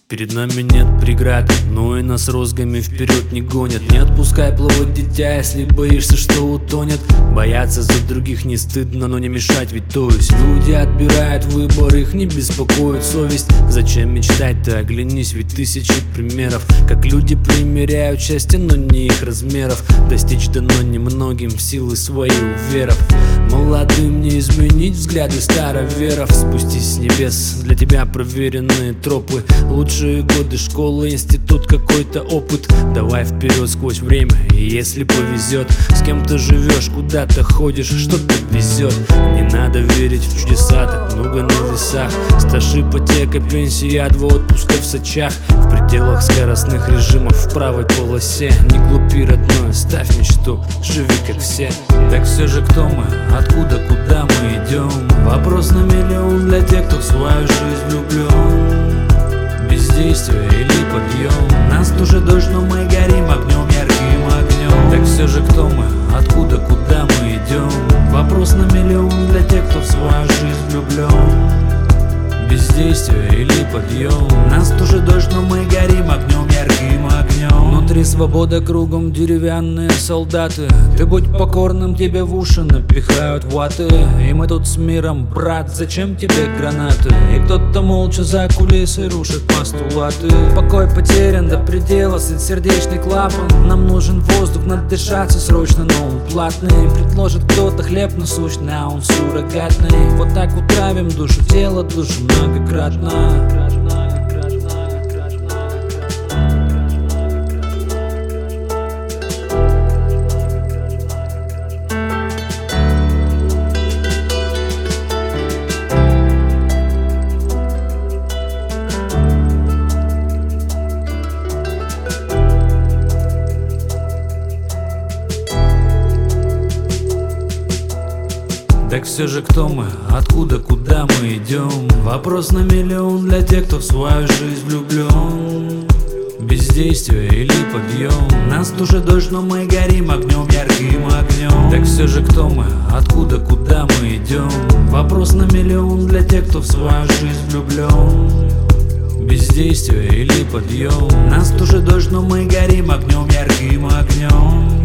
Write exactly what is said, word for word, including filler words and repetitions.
Перед нами нет преград, но и нас розгами вперед не гонят. Не отпускай плавать, дитя, если боишься, что утонет. Бояться за других не стыдно, но не мешать, ведь то есть люди отбирают выбор, их не беспокоит совесть. Зачем мечтать-то, оглянись, ведь тысячи примеров, как люди примеряют счастье, но не их размеров. Достичь дано немногим, силы свои уверов. Молодым не изменить взгляды староверов. Спустись с небес, для тебя проверенные тропы. Лучшие годы школы, институт, какой-то опыт. Давай вперед сквозь время, и если повезет, с кем ты живешь, куда-то ходишь, что-то везет. Не надо верить в чудеса, так много на весах. Стаж, ипотека, пенсия, два отпуска в Сочах. В пределах скоростных режимов, в правой полосе. Не глупи, родной, ставь мечту, живи как все. Так все же кто мы, откуда, куда мы идем? Вопрос на миллион для тех, кто в свою жизнь влюблен. Бездействие или подъем? Нас тоже дождь, но мы горим огнем, ярким огнем. Так все же кто мы, откуда, куда мы идем? Вопрос на миллион для тех, кто в свою жизнь влюблен. Бездействие или подъем? Нас тоже дождь, но мы горим огнем, ярким огнем. Внутри свобода, кругом деревянные солдаты. Ты будь покорным, тебе в уши напихают ваты. И мы тут с миром, брат, зачем тебе гранаты? И кто-то молча за кулисой рушит постулаты. Покой потерян до предела, сыт сердечный клапан. Нам нужен воздух, надо дышаться срочно, но он платный. Предложит кто-то хлеб насущный, а он суррогатный. Вот так утравим душу, тело, душу многократно. Так все же кто мы, откуда, куда мы идем? Вопрос на миллион для тех, кто в свою жизнь влюблен. Бездействие или подъем? Нас тоже дождь, но мы горим огнем, ярким огнем. Так все же кто мы, откуда, куда мы идем? Вопрос на миллион для тех, кто в свою жизнь влюблен. Бездействие или подъем? Нас тоже дождь, но мы горим огнем, ярким огнем.